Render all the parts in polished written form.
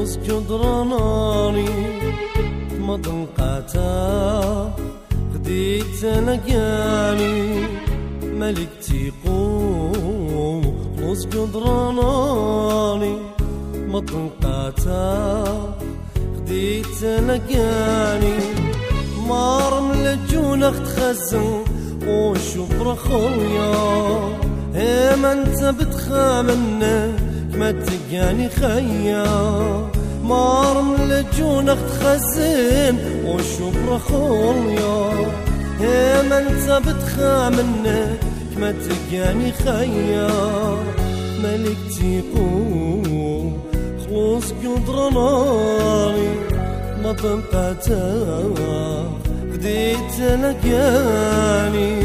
خلص جدراناني مضن قاتا خديت لقاني ملكتي قوم خلص جدراناني مضن قاتا خديت لقاني مارم لجونك تخزن وشوف رخويا ما انت بتخامن ما تلقاني خيا مارم لجونك تخزن وشوف رخويا ما انت بتخامن ما تلقاني خيا ملكتي قوم خلص قدراني ما طنقتها بديت لقاني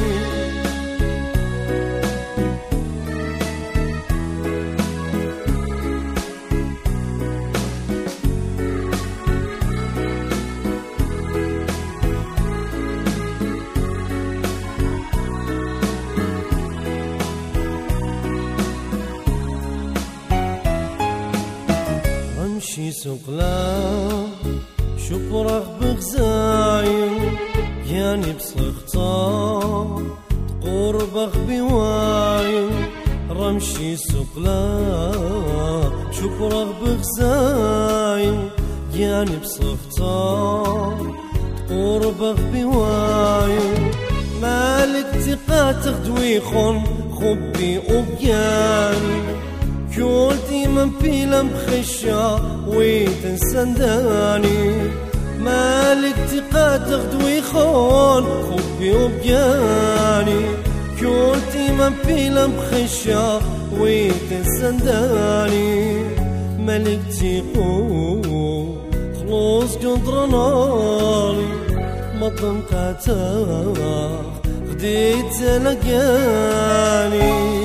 امشي سقلا شوف رغب غزايم يعني بصلختا قربخ بوايم رمشي سقلا شوف رغب غزايم يعني بصلختا قربخ بوايم مالك تقات غدوي خون خبي وبياني كولتي من فيلم خشا ويتنسنداني مالك تقات غدوي خون خبي وبياني كولتي من فيلم خشا ويتنسنداني مالك تقوم خلص قدراني مطن قاتا خديت لقاني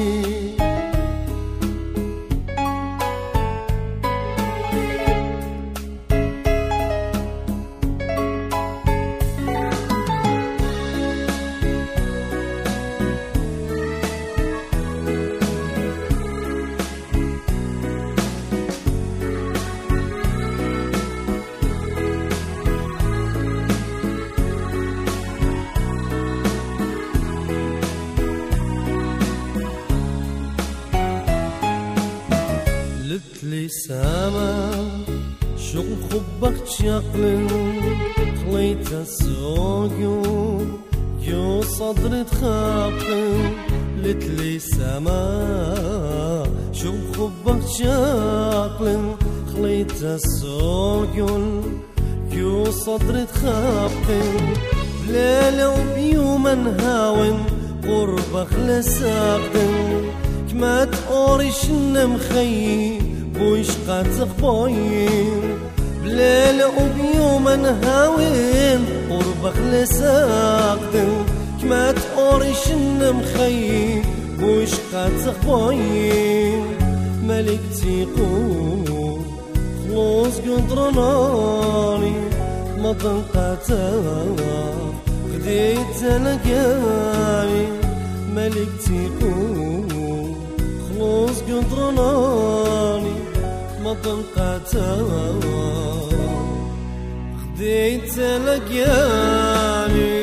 لي سما شوق خبك شقل خليت السوق جو صدر تخاقل لتلي سما شوق خبك شقل خليت السوق جو صدر تخاقل بليلة وبيوم هاون قربك لساقل كما تقوريش نمخي بوش قاتق باين بليلة وبيوم هاوين قربك لساقدن كما تقوريش نمخي بوش قاتق باين ملكتي قوم خلص قدراني مضن قاتا خديت لقاني ملكتي قوم خلص قدراني مضن قاتا خديت لقاني